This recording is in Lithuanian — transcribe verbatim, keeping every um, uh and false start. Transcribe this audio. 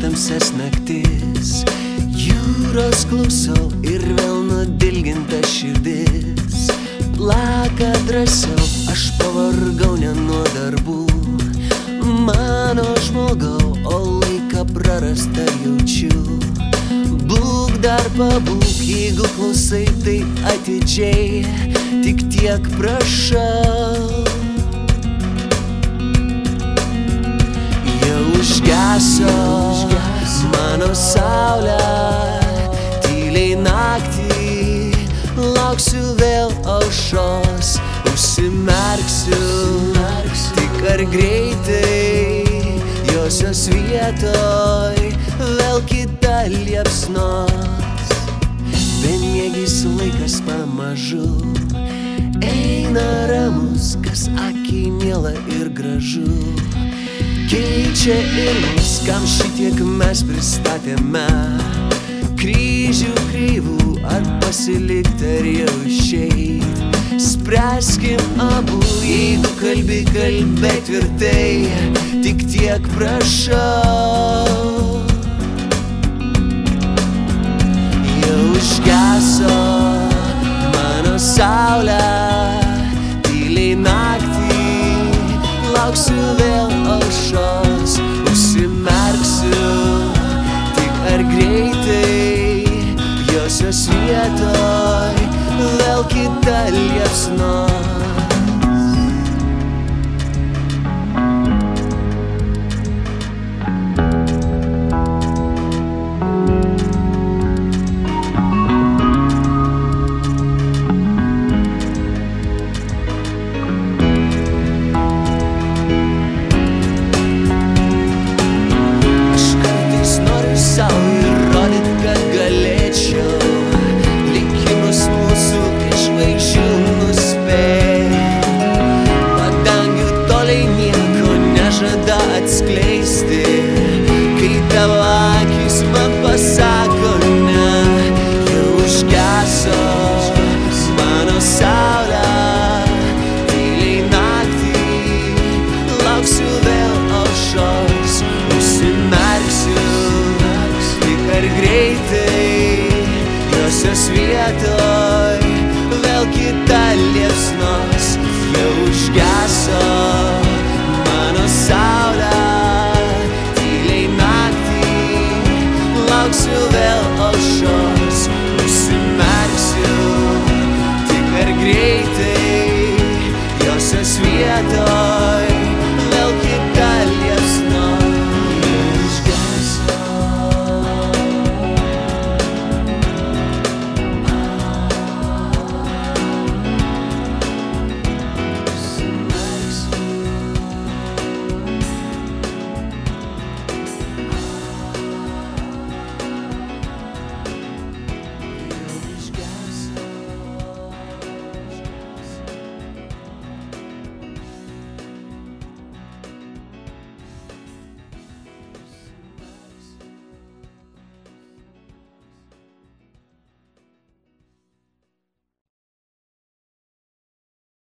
tamsias naktis, jūros klausau ir vėl nudilginta širdis. Plaka drąsiau, aš pavargau ne nuo darbų, mano žmogau, o laiką prarastą jaučiu. Būk dar pabūk, jeigu klausai tai atidžiai, tik tiek prašau. Jau užgeso mano saulė, tyliai naktį lauksiu vėl aušros, užsimerksiu, tik ar greitai josios vietoj vėl kita liepsnos. Bemiegis laikas pamažu eina ramus, kas akiai miela ir gražu. Keičia ir mus, kam šitiek mes pristatėme, kryžių kreivų, ar pasilikt ar jau išeit. Spręskim abu, jeigu kalbi, kalbėk tvirtai, tik tiek prašau. Jau užgeso mano saulė, tyliai naktį lauksiu vėl aušros, užsimerksiu, tik ar greitai josios vietoj vėl kita liepsnos. Atskleisti, kai tavo akis man pasako ne. Jau užgeso mano saulė, tyliai naktį lauksiu vėl aušros, užsimerksiu, tik ar greitai josios vietoj